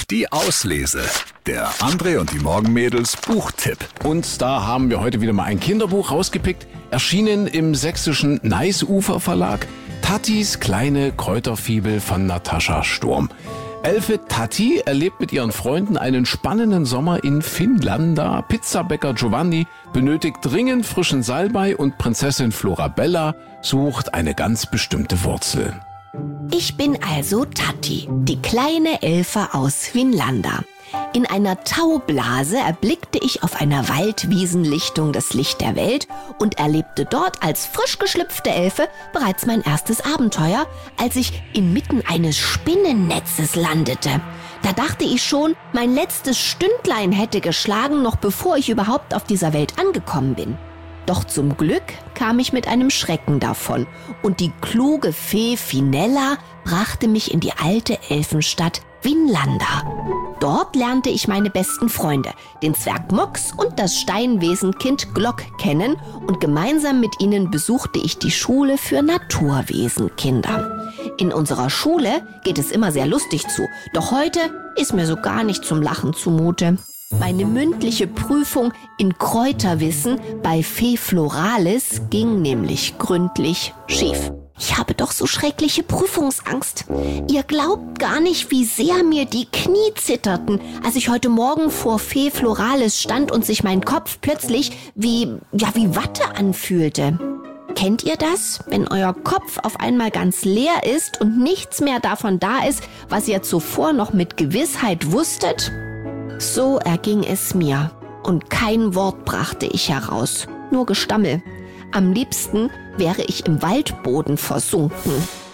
Die Auslese. Der André und die Morgenmädels Buchtipp. Und da haben wir heute wieder mal ein Kinderbuch rausgepickt, erschienen im sächsischen Neisufer Verlag. Tattis kleine Kräuterfibel von Natascha Sturm. Elfe Tatti erlebt mit ihren Freunden einen spannenden Sommer in Finnlanda. Pizzabäcker Giovanni benötigt dringend frischen Salbei und Prinzessin Florabella sucht eine ganz bestimmte Wurzel. Ich bin also Tatti, die kleine Elfe aus Finnlanda. In einer Taublase erblickte ich auf einer Waldwiesenlichtung das Licht der Welt und erlebte dort als frisch geschlüpfte Elfe bereits mein erstes Abenteuer, als ich inmitten eines Spinnennetzes landete. Da dachte ich schon, mein letztes Stündlein hätte geschlagen, noch bevor ich überhaupt auf dieser Welt angekommen bin. Doch zum Glück kam ich mit einem Schrecken davon und die kluge Fee Finella brachte mich in die alte Elfenstadt Vinlanda. Dort lernte ich meine besten Freunde, den Zwerg Mox und das Steinwesenkind Glock kennen und gemeinsam mit ihnen besuchte ich die Schule für Naturwesenkinder. In unserer Schule geht es immer sehr lustig zu, doch heute ist mir so gar nicht zum Lachen zumute. Meine mündliche Prüfung in Kräuterwissen bei Fee Floralis ging nämlich gründlich schief. Ich habe doch so schreckliche Prüfungsangst. Ihr glaubt gar nicht, wie sehr mir die Knie zitterten, als ich heute Morgen vor Fee Floralis stand und sich mein Kopf plötzlich wie Watte anfühlte. Kennt ihr das, wenn euer Kopf auf einmal ganz leer ist und nichts mehr davon da ist, was ihr zuvor noch mit Gewissheit wusstet? So erging es mir und kein Wort brachte ich heraus, nur Gestammel. Am liebsten wäre ich im Waldboden versunken.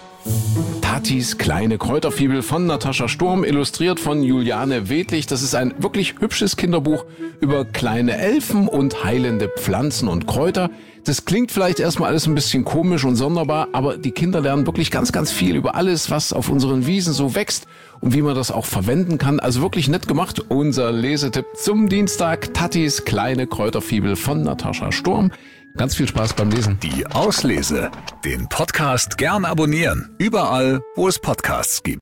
Tattis kleine Kräuterfibel von Natascha Sturm, illustriert von Juliane Wedlich. Das ist ein wirklich hübsches Kinderbuch über kleine Elfen und heilende Pflanzen und Kräuter. Das klingt vielleicht erstmal alles ein bisschen komisch und sonderbar, aber die Kinder lernen wirklich ganz, ganz viel über alles, was auf unseren Wiesen so wächst und wie man das auch verwenden kann. Also wirklich nett gemacht. Unser Lesetipp zum Dienstag: Tattis kleine Kräuterfibel von Natascha Sturm. Ganz viel Spaß beim Lesen. Die Auslese. Den Podcast gern abonnieren. Überall, wo es Podcasts gibt.